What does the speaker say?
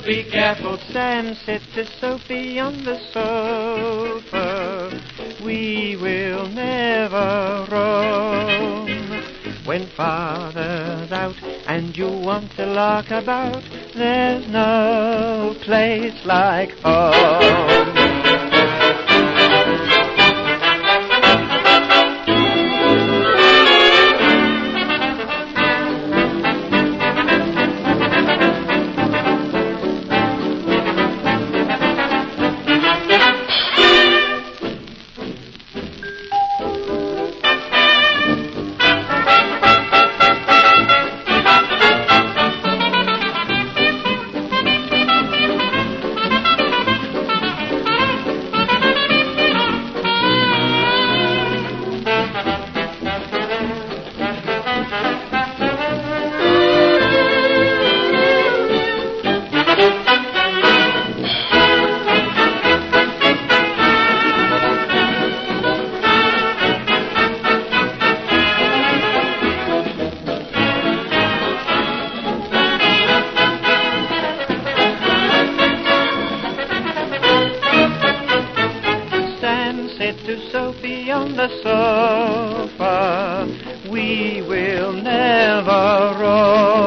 be careful. Sam said to Sophie on the sofa, we will never roam. When Father's out and you want to lark about, there's no place like home. Said to Sophie on the sofa, we will never roam.